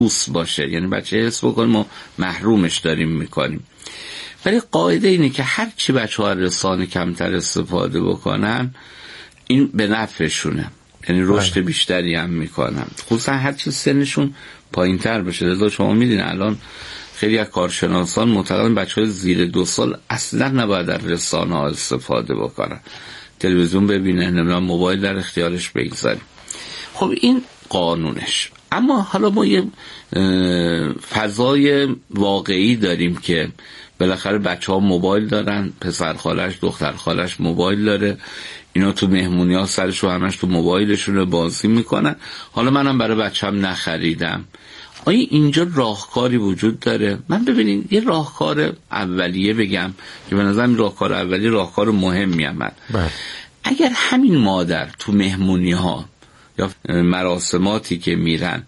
محبوس باشه، یعنی بچه حس بکنه ما محرومش داریم میکنیم. ولی قاعده اینه که هر چی بچه‌ها رسانه کمتر استفاده بکنن این به نفعشونه، یعنی رشد بیشتری هم میکنن، خصوصا هر چی سنشون پایین‌تر بشه. لذا شما میدین الان خیلی از کارشناسان معتقدن بچه‌های زیر 2 سال اصلا نباید در رسانه ها استفاده بکنن، تلویزیون ببینه، نمیدونم موبایل در اختیارش بگذاریم. خب این قانونش. اما حالا ما یه فضای واقعی داریم که بالاخره بچه‌ها موبایل دارن، پسر خالش دختر خالش موبایل داره، اینا تو مهمونی ها سرشو همش تو موبایلشون بازی میکنن. حالا منم برای بچه‌م نخریدم. آیا اینجا راهکاری وجود داره؟ من ببینید یه راهکار اولیه بگم که به نظرم راهکار اولیه راهکار مهمی عمل. اگر همین مادر تو مهمونی ها یا مراسماتی که میرن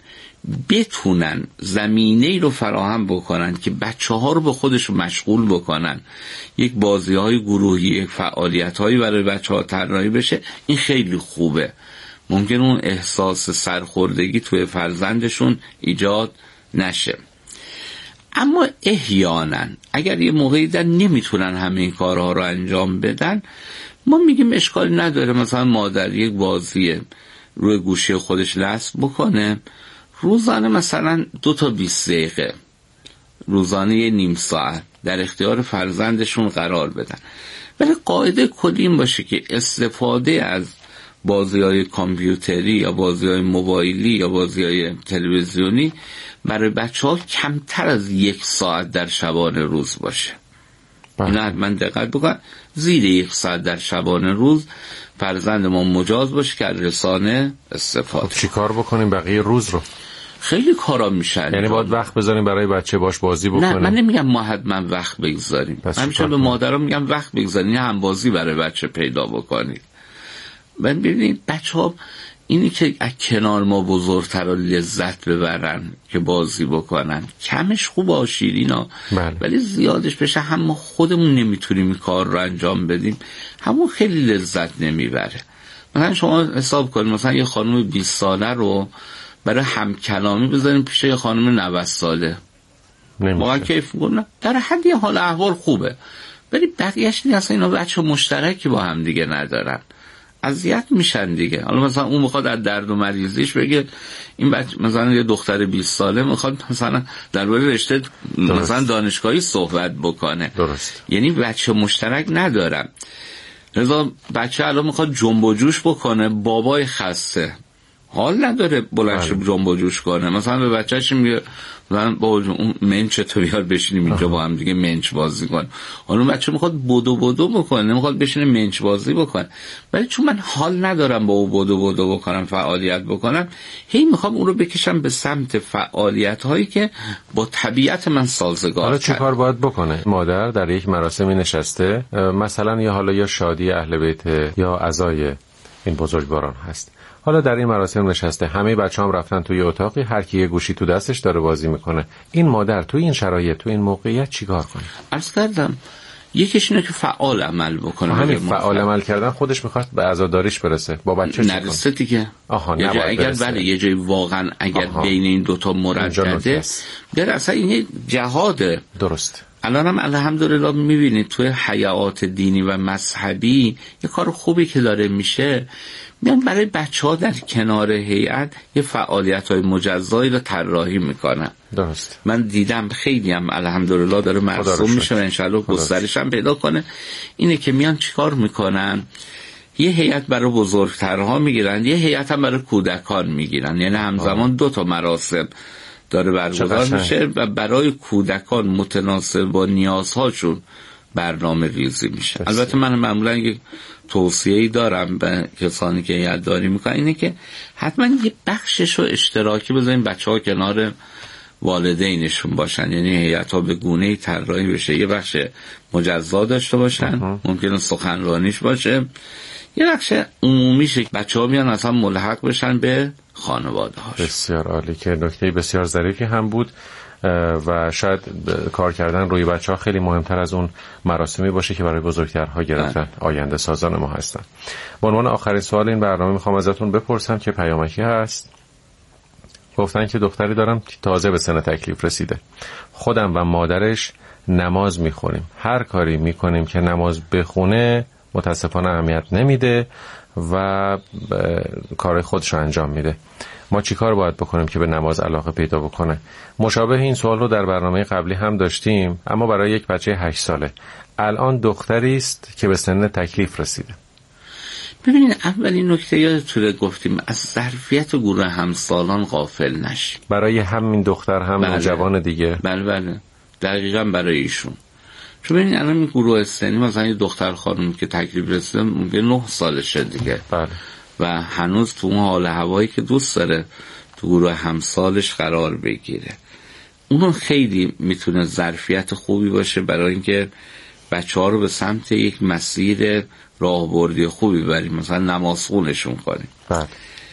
بتونن زمینه‌ای رو فراهم بکنن که بچه‌ها رو به خودشون مشغول بکنن، یک بازی‌های گروهی، یک فعالیت‌هایی برای بچه‌ها طراحی بشه، این خیلی خوبه. ممکن اون احساس سرخوردگی توی فرزندشون ایجاد نشه. اما احیانا اگر یه موقعی در نمیتونن همه این کارها رو انجام بدن، ما میگیم اشکالی نداره مثلا مادر یک بازی روی گوشی خودش نصب بکنه، روزانه مثلا 2 تا 20 دقیقه، روزانه یه نیم ساعت در اختیار فرزندشون قرار بدن. ولی قاعده کلی این باشه که استفاده از بازی‌های کامپیوتری یا بازی‌های موبایلی یا بازی‌های تلویزیونی برای بچه‌ها کمتر از 1 ساعت در شبانه روز باشه. این حتما دقت بکن، زیر 1 ساعت در شبانه روز فرزند ما مجاز باشه که رسانه استفاده. چی کار بکنیم بقیه روز رو؟ خیلی کارا میشه، یعنی باید وقت بذاریم برای بچه باش بازی بکنه؟ نه من نمیگم ما حتما وقت بگذاریم، من میشه به مادرها میگم وقت بگذارین، هم بازی برای بچه پیدا بکنید. من ببینید بچه‌ها اینی که از کنار ما بزرگتر و لذت ببرن که بازی بکنن کمش خوبه شیرینا، ولی زیادش بشه هم ما خودمون نمیتونیم این کار رو انجام بدیم، همون خیلی لذت نمیبره. مثلا شما حساب کنید مثلا یه خانم 20 ساله رو برای همکلامی بذاریم پیش یه خانم 90 ساله، واقعا کیف می‌کنه، در حد یه حال احوال خوبه، ولی بقیه‌اش اصلا اینا بچه مشترکی با هم دیگه ندارن، اذیت میشن دیگه. حالا مثلا اون میخواد از درد و مریضیش بگه، این بچه مثلا یه دختر 20 ساله میخواد مثلا درباره رشته مثلا دانشگاهی صحبت بکنه. درست. یعنی بچه مشترک ندارن. لذا بچه الان میخواد جنب و جوش بکنه، بابای خسته حال نداره بلندش جنب و جوش کنه، مثلا به بچه‌ش میگه من با اون منچ تو بیار بشینیم اینجا با هم دیگه منچ بازی کن. حالا بچه میخواد بدو بکنه، نمیخواد بشینه منچ بازی بکنه، ولی چون من حال ندارم با او بدو بکنم، فعالیت بکنم، هی میخوام اون رو بکشم به سمت فعالیت هایی که با طبیعت من سازگار. حالا چه کار باید بکنه؟ مادر در یک مراسمی نشسته، مثلا یا شادی اهل بیت یا عزای این بزرگواران هست، حالا در این مراسم نشسته، همه بچه‌ها هم رفتن توی اتاقی، هر کی یه گوشی تو دستش داره بازی میکنه. این مادر تو این شرایط، تو این موقعیت چیکار کنه؟ عرض کردم یکیش اینه که فعال عمل بکنه. همین فعال عمل کردن خودش میخواد به عزاداریش برسه، با بچه نرسه دیگه. اگر بله یه جای واقعا اگر بین این دوتا مردده در اصلا این جهاده. درست. الان هم الحمدلله میبینید توی حیات دینی و مذهبی یه کار خوبی که داره میشه، میان برای بچه‌ها در کنار هیئت یه فعالیت‌های مجزایی رو طراحی میکنن. درست. من دیدم خیلی هم الحمدلله داره مرسوم میشه و انشالله گسترش هم پیدا کنه. اینه که میان چیکار میکنن، یه هیئت برای بزرگترها میگیرن، یه هیئت هم برای کودکان میگیرن، یعنی همزمان 2 تا مراسم داره برگزار میشه و برای کودکان متناسب با نیازهاشون برنامه ریزی میشه. البته من معمولا یک توصیه‌ای دارم به کسانی که یادداری میکنن، اینه که حتما یه بخشش رو اشتراکی بذاریم بچه‌ها کنار والدینشون باشن، یعنی هیئت‌ها به گونه‌ای طراحی بشه یه بخش مجزا داشته باشن، ممکنه سخنرانیش باشه، یه بخش عمومیش بچه‌ها بیان اصلا ملحق بشن به خانواده‌هاش. بسیار عالی، که نکته بسیار ظریفی هم بود و شاید کار کردن روی بچه‌ها خیلی مهمتر از اون مراسمی باشه که برای بزرگترها گرفتن آینده سازان ما هستن. به عنوان آخرین سوال این برنامه میخوام ازتون بپرسم که پیامکی هست گفتن که دختری دارم که تازه به سن تکلیف رسیده، خودم و مادرش نماز میخونیم، هر کاری میکنیم که نماز بخونه متاسفانه اهمیت نمیده و کار خودش رو انجام میده. ما چی کار باید بکنیم که به نماز علاقه پیدا بکنه؟ مشابه این سوال رو در برنامه قبلی هم داشتیم، اما برای یک بچه 8 ساله. الان دختری است که به سن تکلیف رسیده. ببینید، اولین نکته یادتونه گفتیم از ظرفیت گروه همسالان غافل نشیم. برای همین دختر هم نوجوان دیگه. بله دقیقاً برای ایشون. چون ببینید الان این گروه سنی مثلا یه دختر خانم که تکلیف رسیده ممکنه 9 سالشه دیگه. بله. و هنوز تو اون حال هوایی که دوست داره تو گروه همسالش قرار بگیره. اون خیلی میتونه ظرفیت خوبی باشه برای اینکه بچه‌ها رو به سمت یک مسیر راهبردی خوبی بریم، مثلا نمازخونشون کنیم. بله.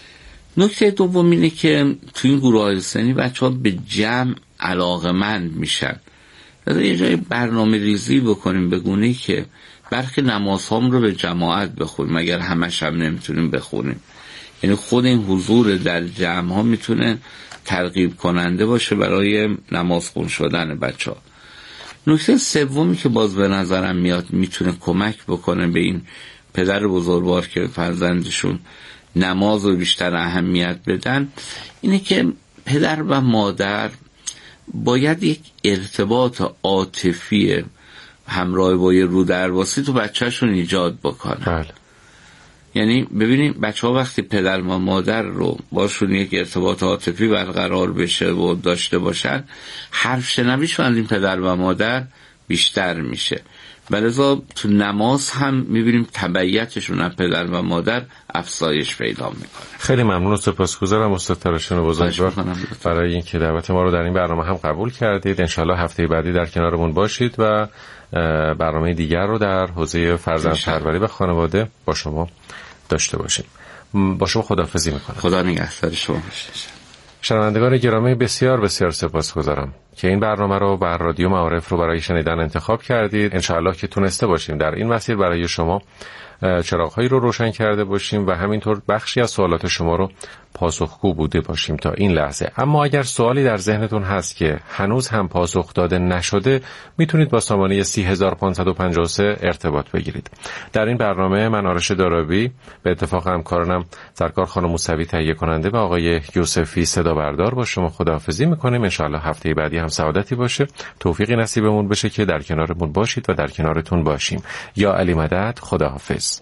نکته دوم اینه که تو این گروه‌های سنی بچه‌ها به جمع علاقه‌مند میشن. لذا یه جای برنامه ریزی بکنیم به گونه‌ای که برخی نمازهام رو به جماعت بخونیم اگر همش هم نمیتونیم بخونیم. یعنی خود این حضور در جمع ها میتونه ترغیب کننده باشه برای نمازخون شدن بچه‌ها. نکته سومی که باز به نظرم میاد میتونه کمک بکنه به این پدر بزرگوار که فرزندشون نماز رو بیشتر اهمیت بدن، اینه که پدر و مادر باید یک ارتباط عاطفی همراه با یه رودرواسی تو بچه‌شون ایجاد بکنن. بله. یعنی ببینید بچه‌ها وقتی پدر و مادر رو باشون یک ارتباط عاطفی برقرار بشه و داشته باشن، حرف شنویشون از این پدر و مادر بیشتر میشه. ولذا تو نماز هم میبینیم تبعیتشون از پدر و مادر افزایش پیدا میکنه. خیلی ممنون و سپاسگزارم استاد تراشون بزرگوار برای اینکه دعوت ما رو در این برنامه هم قبول کردید. انشالله هفته بعدی در کنارمون باشید و برنامه دیگر رو در حوزه فرزندپروری و خانواده با شما داشته باشیم. با شما خداحافظی میکنم. خدا نگهدار شما. شنوندگان گرامی، بسیار بسیار سپاسگزارم که این برنامه رو بر رادیو معارف رو برای شنیدن انتخاب کردید. انشاءالله که تونسته باشیم در این مسیر برای شما چراغ‌هایی رو روشن کرده باشیم و همینطور بخشی از سوالات شما رو پاسخگو بوده باشیم تا این لحظه. اما اگر سوالی در ذهنتون هست که هنوز هم پاسخ داده نشده، میتونید با سامانه 30553 ارتباط بگیرید. در این برنامه من آرش دارابی به اتفاق همکارانم سرکار خانم موسوی تهیه کننده و آقای یوسفی صدا بردار با شما خداحافظی میکنیم. انشاءالله هفته بعدی هم سعادتی باشه، توفیقی نصیبمون بشه که در کنارمون باشید و در کنارتون باشیم. یا علی مدد. خداحافظ.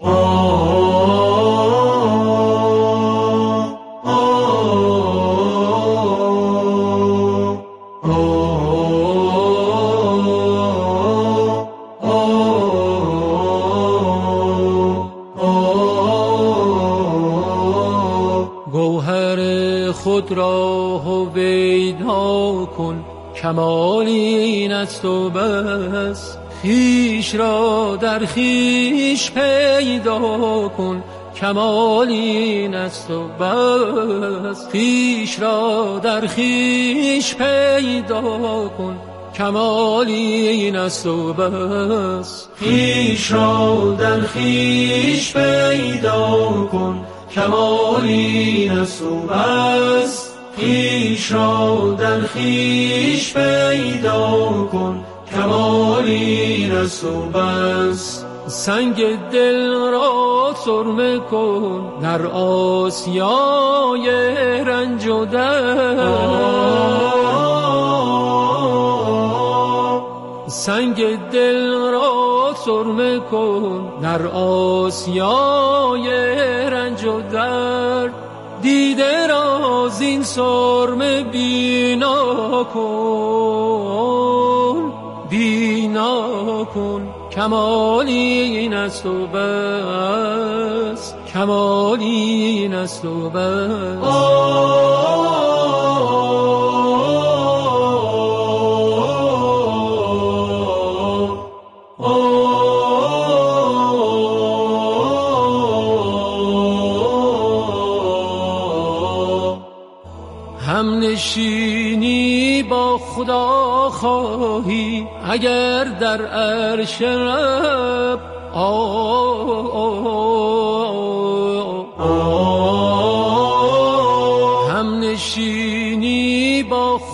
گوهر خود را هویدا کن، کمال این است و بس. خویش را در خویش پیدا کن، کمال این است و بس. خویش را در خویش پیدا کن، کمال این است و بس. خویش را در خویش پیدا کن، کمال این است و بس. خویش را در خویش پیدا کن، کمال این است و بس. سنگ دل را سرمه کن در آسیای رنج و درد. سنگ دل را سرمه کن در آسیای رنج و درد. دیده را زین سرمه بینا کن، بینا کن، کمالی این است و بس، کمالی این است و بس. همنشینی با خدا خواهی اگر در عرش رب، همنشینی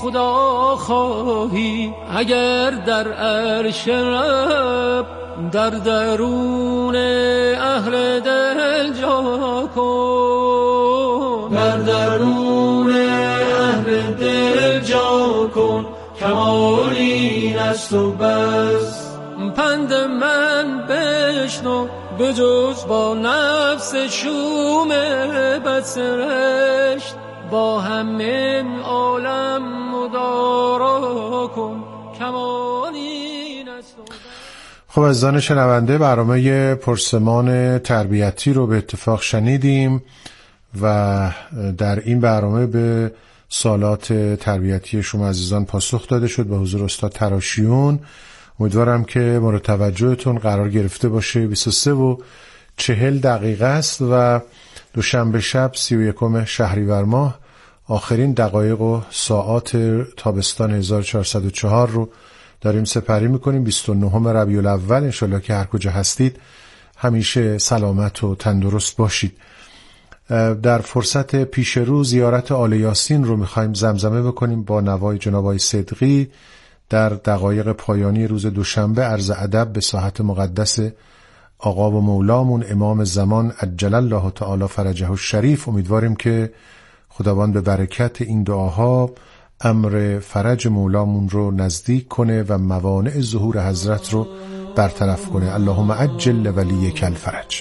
خدا خواهی اگر در عرش رب در درون اهل دل جا کن، در درون اهل دل جا کن، کمال این است و بس. پند من بشنو به جز با نفس شوم بدسرشت، با همه عالم مدارا کن، کمال این است و بس. خب عزیزان شنونده، برنامه پرسمان تربیتی رو به اتفاق شنیدیم و در این برنامه به سوالات تربیتی شما عزیزان پاسخ داده شد به حضور استاد تراشیون. امیدوارم که مورد توجهتون قرار گرفته باشه. 23:40 است و دوشنبه شب 31 شهریور ماه آخرین دقایق و ساعات تابستان 1404 رو داریم سپری میکنیم. 29 ربیع الاول. انشالله که هر کجا هستید همیشه سلامت و تندرست باشید. در فرصت پیش رو زیارت آل یاسین رو میخوایم زمزمه بکنیم با نوای جناب آقای صدقی. در دقایق پایانی روز دوشنبه عرض ادب به ساحت مقدس آقا و مولامون امام زمان عجل الله تعالی فرجه الشریف. امیدواریم که خداوند به برکت این دعاها امر فرج مولامون رو نزدیک کنه و موانع ظهور حضرت رو برطرف کنه. اللهم عجل ولیک الفرج.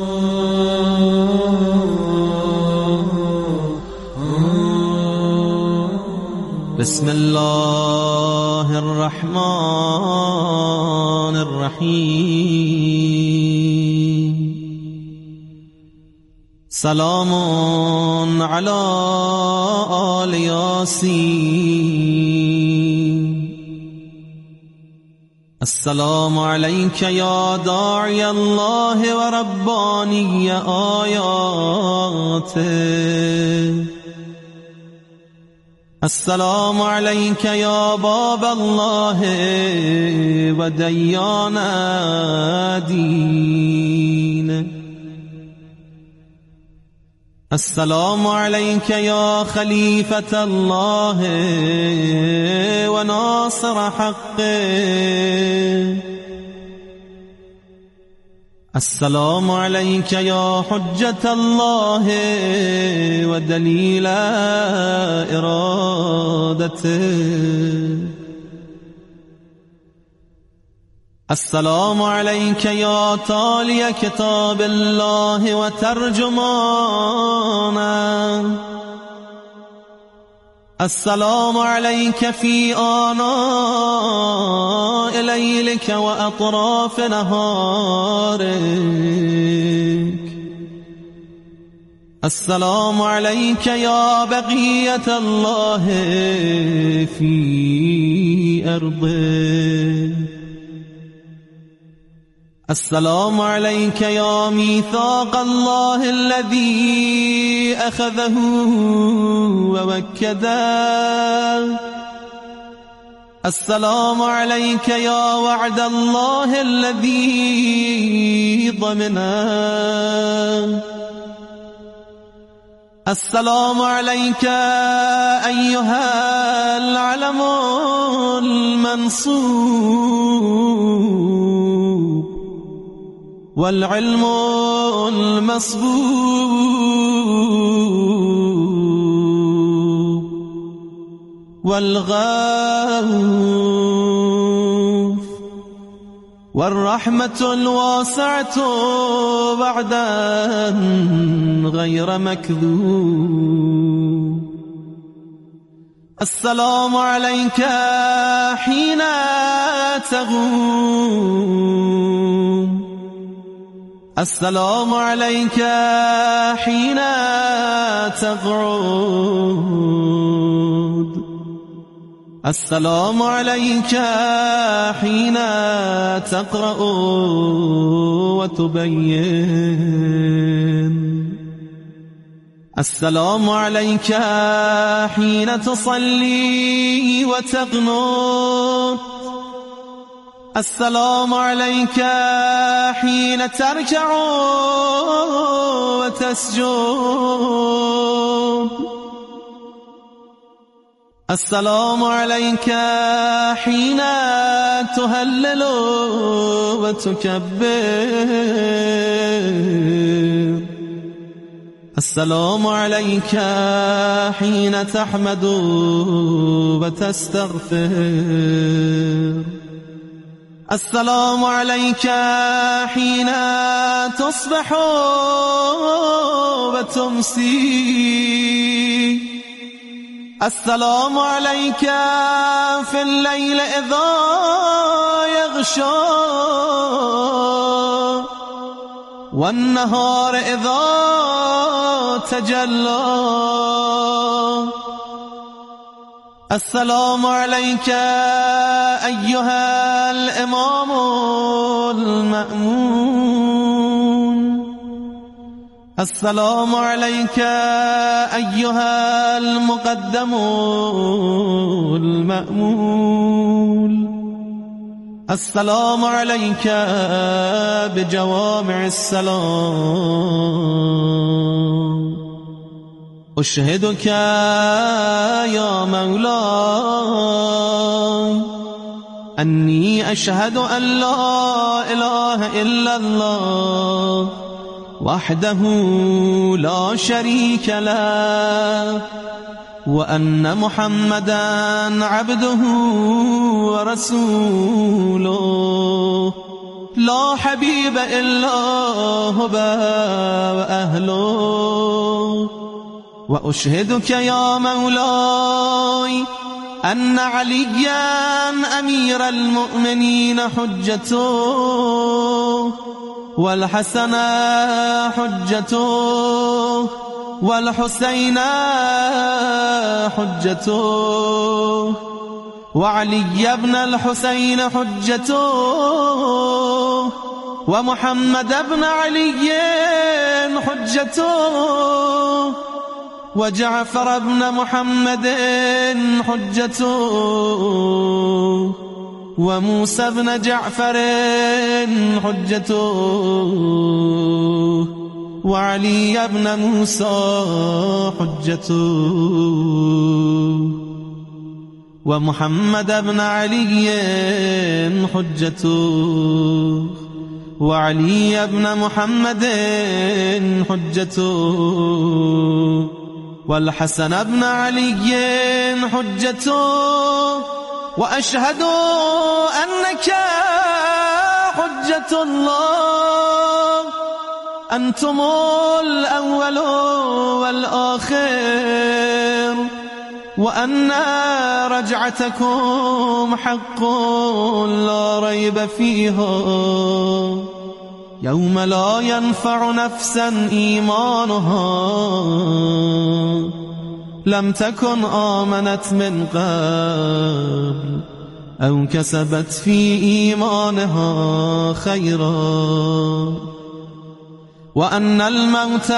بسم الله الرحمن الرحیم. سلام علی آل یاسین. السلام علیک یا داعی الله و ربانی آیاته. السلام علیک یا باب الله و دیان دین. السلام علیک یا خلیفة الله و ناصر حق. السلام علیک یا حجة الله و دلیل ارادته. السلام علیک یا تالی کتاب الله و ترجمانه. السلام علیک فی آناء لیلک و اطراف نهارک. السلام علیک یا بقیة الله فی ارضه. السلام علیک یا میثاق الله الذي اخذه ووكده. السلام علیک یا وعد الله الذي ضمنه. السلام علیک ایها العلم المنصوب والعلم المصبوب والغوث والرحمة الواسعة بعدا غير مكذوب. السلام عليك حين تغوم. السلام عليك حين تقعد. السلام عليك حين تقرأ وتبين. السلام عليك حين تصلي وتقنط. السلام عليك حين تركع وتسجد. السلام عليك حين تهلل وتكبر السلام عليك حين تحمد وتستغفر السلام عليك حين تصبح وتمسي السلام عليك في الليل إذا يغشى والنهار إذا تجلى السلام عليك أيها الإمام المأمون السلام عليك أيها المقدم المأمول السلام عليك بجوامع السلام أشهدك يا مولاي أني أشهد أن لا إله إلا الله وحده لا شريك له وأن محمدا عبده ورسوله لا حبيب إلا هو وأهله وأشهدك يا مولاي أن عليا أمير المؤمنين حجته والحسن حجته والحسين حجته وعلي بن الحسين حجته ومحمد بن علي حجته وجعفر بن محمد حجته وموسى بن جعفر حجته وعلي بن موسى حجته ومحمد بن علي حجته وعلي بن محمد حجته والحسن بن علي حجته وأشهد أنك حجة الله أنتم الأول والآخر وأن رجعتكم حق لا ريب فيها يوم لا ينفع نفسا إيمانها لم تكن آمنت من قبل أو كسبت في إيمانها خيرا وأن الموت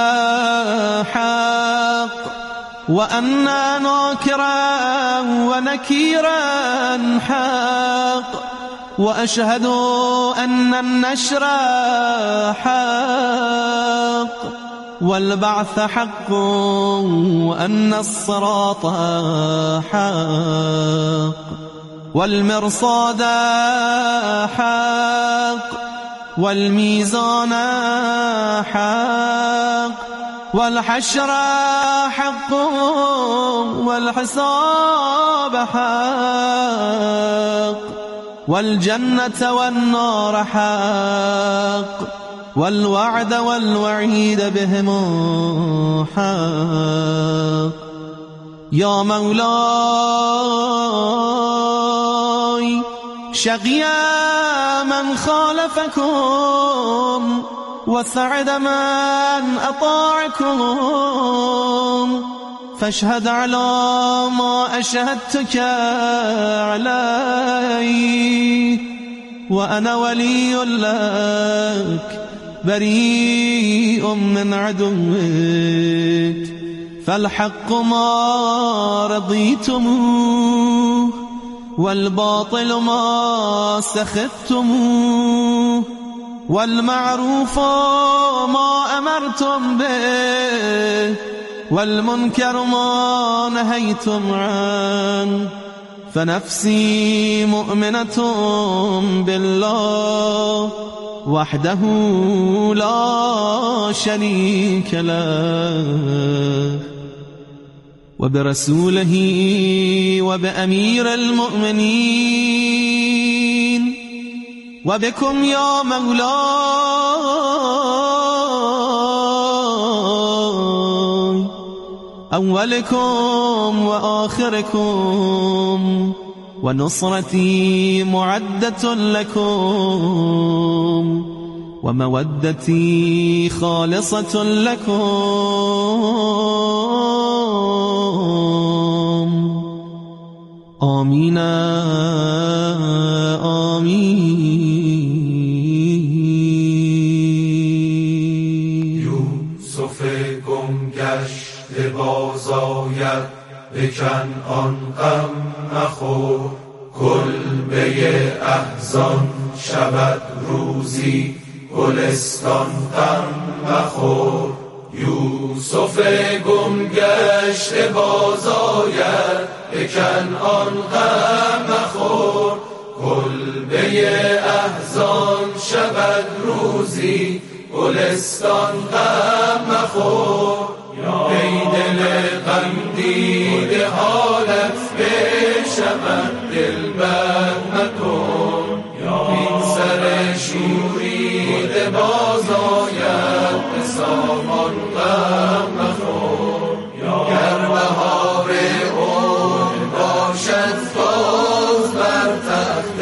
حق وأن ناكرا ونكيرا حق وأشهد أن النشر حق والبعث حق وأن الصراط حق والمرصاد حق والميزان حق والحشر حق والحساب حق والجنة والنار حق والوعد والوعيد بهم حق يا مولاي شقي من خالفكم وسعد من أطاعكم فاشهد على ما أشهدتك عليه وأنا ولي لك بريء من عدوك فالحق ما رضيتموه والباطل ما سخطتموه والمعروف ما أمرتم به والمنكر ما نهيتم عنه فنفسي مؤمنة بالله وحده لا شريك له وبرسوله وبأمير المؤمنين وبكم يا مولاي أولكم وآخركم ونصرتي معدة لكم ومودتي خالصة لكم آمين آمین. یوسف گم گشته باز آید به کنعان غم مخور کلبه احزان شود روزی گلستان غم مخور یوسف گم گشته باز آید به کنعان غم مخور کلبه احزان شود روزی گلستان غم مخور ای دل غم دیده حالت بشود دلبر مکن این سر شوریده باز آید به سامان غم مخور گر بهار عمر باشد باز بر تخت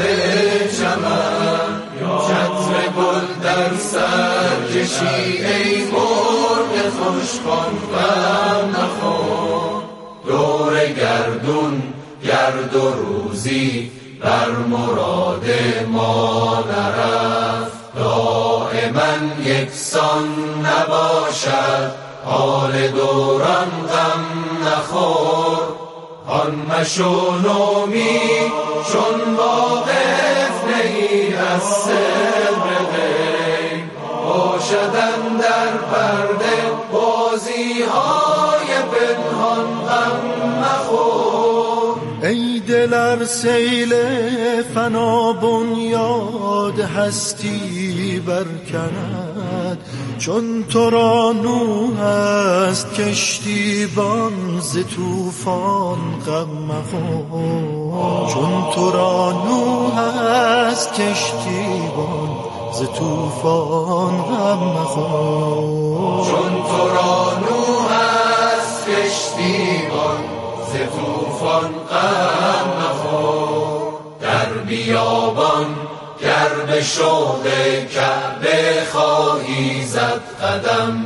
چمن چتر گل در سر کشی ای مرغ خوشخوان غم مخور دور گردون گرد و روزی بر مراد ما نرفت دائما یکسان نباشد حال دوران غم نخور آن مشو نومید چون واقف نهی از سر غیب باشدن در پرده بازی های پنهان غم نخور ای دل ار سیل فنا بنیاد هستی برکند چون تو را نوح است کشتیبان ز طوفان غم مخور چون تو را نوح است کشتیبان ز طوفان غم مخور چون تو را نوح است کشتیبان ز طوفان غم مخور در بیابان گر به شوق کعبه خواهی زد قدم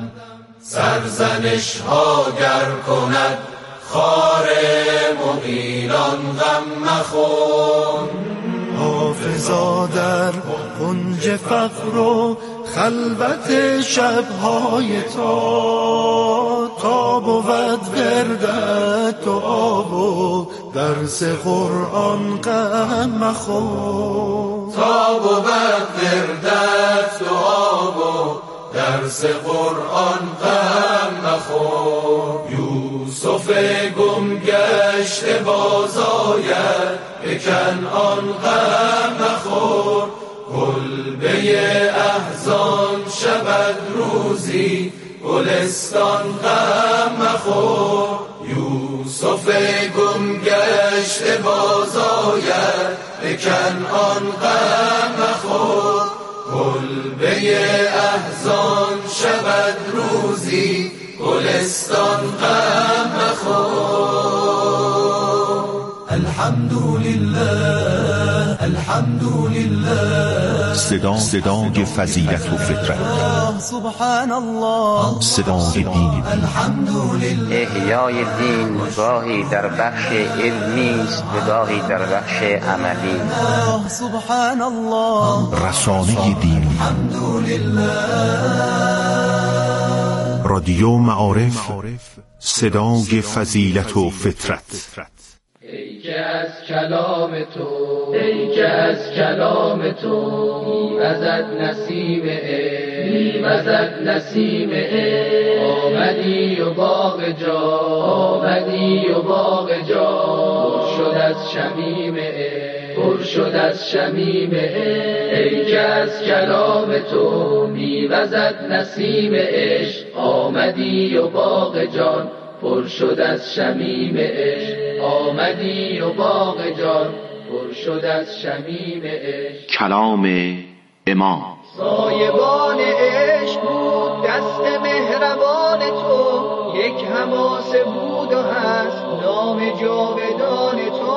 سرزنش ها گر کند خار مغیلان غم مخور حافظا در کنج فقر و خلوت شبهای تا بود وردت و آب و درس قرآن غم مخور تا بود وردت و آب و درس قرآن غم مخور یوسف گم گشته باز آید به کنعان غم مخور کلبه احزان شود روزی گلستان غم مخور یوسف گم گشته باز آید به کنعان غم مخور کلبه احزان شود روزی گلستان غم مخور الحمدلله الحمدلله صدای فضیلت و فطرت سبحان الله صدای دین الحمدلله احیای دین گاهی در بخش علمی است و گاهی در بخش عملی سبحان الله رسانه دین الحمدلله رادیو معارف صدای فضیلت و فطرت ای که از کلام تو، ای که از کلام تو میوزد نسیم عشق، میوزد نسیم عشق. آمدی و باغ جا، آمدی و باغ جا پر شد از شمیم عشق، پر شد از شمیم عشق. ای که از کلام تو میوزد نسیم عشق. آمدی و باغ جان پر شد از شمیم عشق. آمدی و باغ جان پر شد از شمیم عشق. کلام امام. سایبان عشق بود دست مهربان تو، یک حماسه بود و هست نام جاودان تو.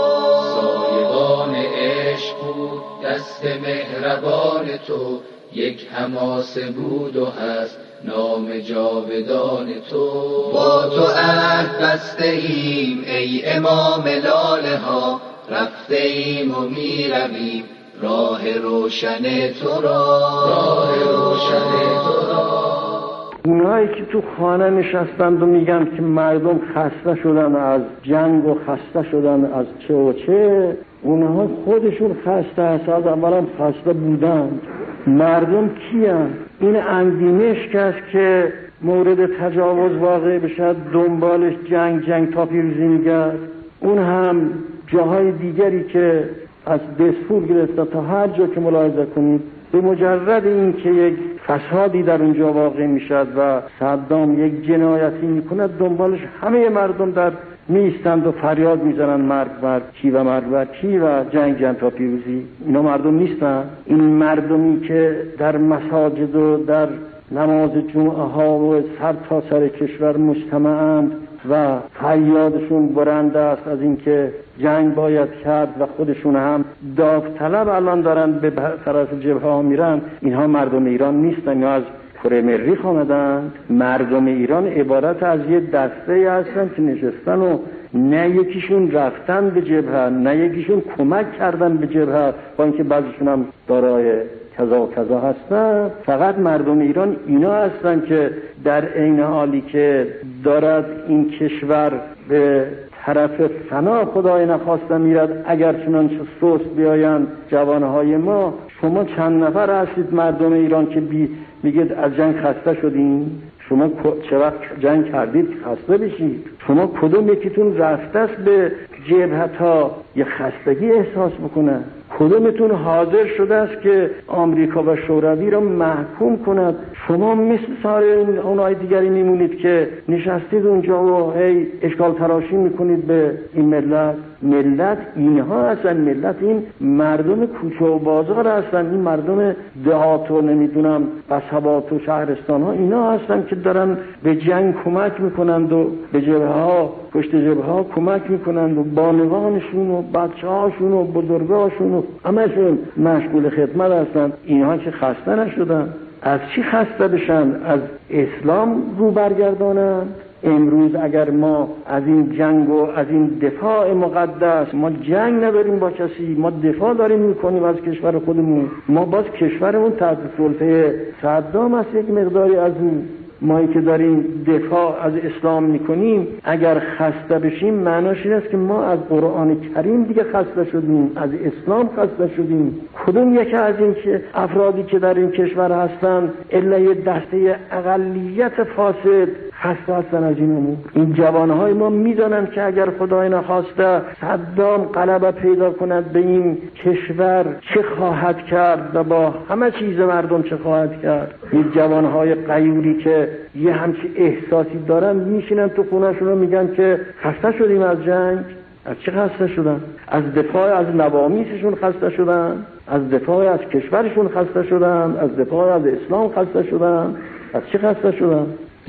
سایبان عشق بود دست مهربان تو، یک حماسه بود و هست نام جاودان تو. با تو عهد بسته ایم ای امام لاله ها، رفته ایم و می رویم راه روشن تو را، راه روشن تو را. اونایی که تو خانه نشستند و میگن که مردم خسته شدن از جنگ و خسته شدن از چه و چه، اونها خودشون خسته هست، از اولم خسته بودند. مردم کیان؟ این اندیمشک است که مورد تجاوز واقع بشد دنبالش جنگ تا پیروزی میگرد. اون هم جاهای دیگری که از دسفور گرفته تا هر جا که ملاحظه کنید، به مجرد این که یک فسادی در اونجا واقع میشد و صدام یک جنایتی میکند، دنبالش همه مردم در میستند و فریاد میزنن مرگ بر کی و مرگ بر کی و جنگ تا پیروزی. اینا مردم نیستن. این مردمی که در مساجد و در نماز جمعه ها و سر تا سر کشور مجتمعند و فریادشون برنده است از اینکه جنگ باید کرد و خودشون هم داوطلب الان دارن به طرف جبهه ها میرن، اینها مردم ایران نیستن یا از کره مریخ آمدن. مردم ایران عبارت از یه دسته هستن که نشستن و نه یکیشون رفتن به جبهه، نه یکیشون کمک کردن به جبهه، با اینکه بعضیشون هم دارای کذا و کذا هستن. فقط مردم ایران اینا هستن که در عین حالی که دارد این کشور به طرف فنا خدای نخواسته میرد، اگر چنانچه سست بیایند جوانهای ما. شما چند نفر هستید مردم ایران که میگید از جنگ خسته شدین؟ شما چه وقت جنگ کردید که خسته بشید؟ شما کدوم یکیتون رفته است به جبهه تا یه خستگی احساس بکنه؟ کدومتون حاضر شده است که آمریکا و شوروی را محکوم کند؟ شما مثل سایر اونهای دیگری میمونید که نشستید اونجا و هی اشکال تراشی میکنید به این ملت. ملت اینها هستن، ملت این مردم کوچه و بازار هستن، این مردم دهات و نمیدونم قصبات و شهرستان ها، اینا هستن که دارن به جنگ کمک میکنند و به جبهه ها، پشت جبهه ها کمک میکنند و بانوانشون و بچه هاشون و بزرگاشون و همشون مشغول خدمت هستن. اینها که خسته نشدن، از چی خسته بشن؟ از اسلام رو برگردانن. امروز اگر ما از این جنگ و از این دفاع مقدس، ما جنگ نداریم با کسی، ما دفاع داریم میکنیم از کشور خودمون، ما باز کشورمون تحت سلطه صدام است. یک مقداری از اون مایی که داریم دفاع از اسلام میکنیم، اگر خسته بشیم معناش این است که ما از قرآن کریم دیگه خسته شدیم، از اسلام خسته شدیم. کدوم یکی از این که افرادی که در این کشور هستن الا یه دسته اقلیت فاسد خسته هستن از این امور؟ این جوانهای ما میدانن که اگر خدای نخواسته صدام غلبه پیدا کند به این کشور چه خواهد کرد و با همه چیز مردم چه خواهد کرد. این جوانهای غیوری که یه همچی احساسی دارن میشینن تو خونه‌شون و میگن که خسته شدیم از جنگ. از چه خسته شدن؟ از دفاع از نوامیسشون خسته شدن، از دفاع از کشورشون خسته شدن، از دفاع از اسلام خسته شدن. از چه خسته شدن؟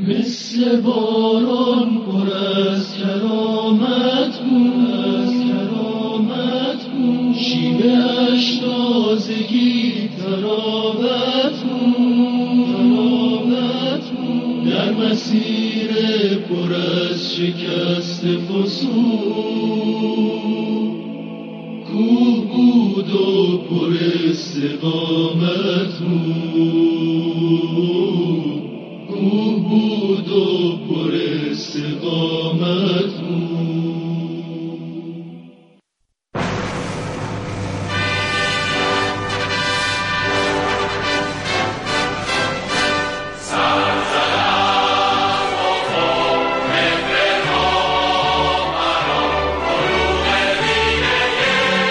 مثل باران پر از کرامت بود، شیوه اش تازگی تراوت بود، در مسیر پر از شکست فسون کوه بود و پر استقامت بود، کوه بود و پر استقامت